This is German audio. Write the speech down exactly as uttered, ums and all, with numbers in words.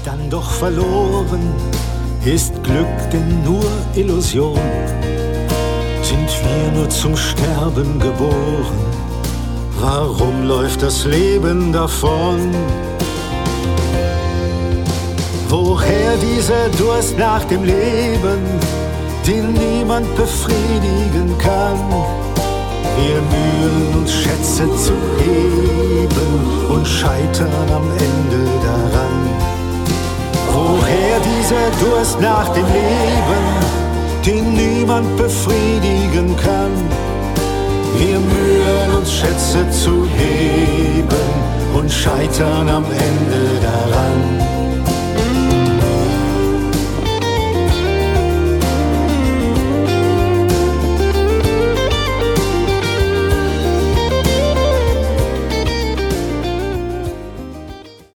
dann doch verloren? Ist Glück denn nur Illusion? Sind wir nur zum Sterben geboren? Warum läuft das Leben davon? Woher dieser Durst nach dem Leben, den niemand befriedigen kann? Wir mühen uns Schätze zu heben und scheitern am Ende daran. Woher dieser Durst nach dem Leben, den niemand befriedigen kann? Wir mühen uns Schätze zu heben und scheitern am Ende